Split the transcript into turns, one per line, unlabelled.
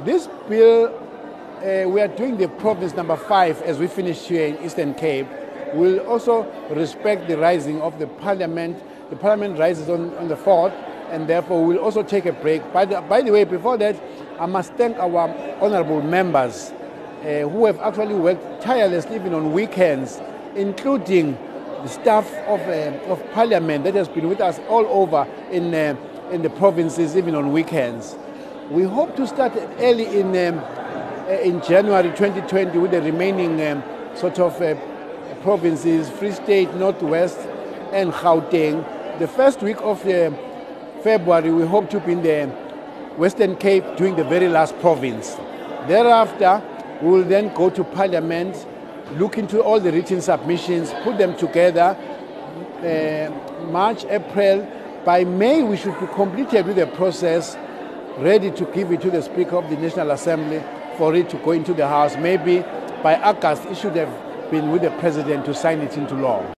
This bill, we are doing the province number 5 as we finish here in Eastern Cape. We'll also respect the rising of the Parliament. The Parliament rises on the 4th, and therefore we'll also take a break. By the way, before that, I must thank our honourable members who have actually worked tirelessly even on weekends, including the staff of Parliament that has been with us all over in the provinces, even on weekends. We hope to start early in January 2020 with the remaining provinces, Free State, Northwest, and Gauteng. The first week of February, we hope to be in the Western Cape doing the very last province. Thereafter, we will then go to Parliament, look into all the written submissions, put them together. March, April, by May, we should be completed with the process, ready to give it to the Speaker of the National Assembly for it to go into the House. Maybe by August, it should have been with the President to sign it into law.